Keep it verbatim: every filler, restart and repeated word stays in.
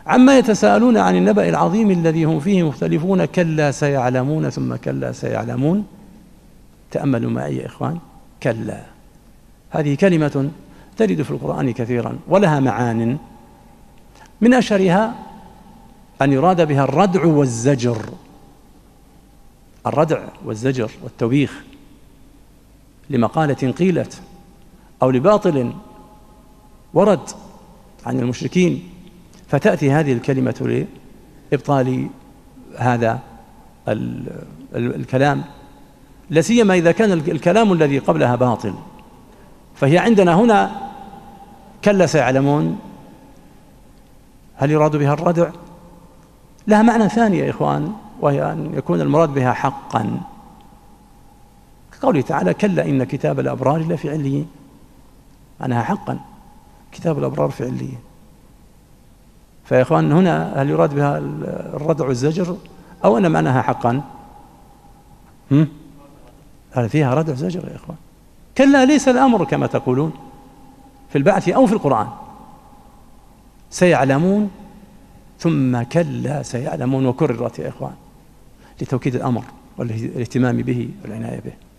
عما يتساءلون عن النبأ العظيم الذي هم فيه مختلفون كلا سيعلمون ثم كلا سيعلمون. تأملوا معي يا إخوان، كلا هذه كلمة ترد في القرآن كثيرا ولها معان، من أشهرها أن يراد بها الردع والزجر، الردع والزجر والتوبيخ لمقالة قيلت أو لباطل ورد عن المشركين، فتأتي هذه الكلمة لإبطال هذا الكلام، لا سيما إذا كان الكلام الذي قبلها باطل. فهي عندنا هنا كلا سيعلمون، هل يراد بها الردع؟ لها معنى ثاني يا إخوان، وهي أن يكون المراد بها حقا، كقوله تعالى كلا إن كتاب الأبرار لفي عليين، معناها حقا كتاب الأبرار في عليين. فيا إخوان هنا هل يراد بها الردع والزجر أو أن معناها حقا؟ هم؟ هل فيها ردع وزجر يا إخوان؟ كلا ليس الأمر كما تقولون في البعث أو في القرآن، سيعلمون ثم كلا سيعلمون، وكررت يا إخوان لتوكيد الأمر والاهتمام به والعناية به.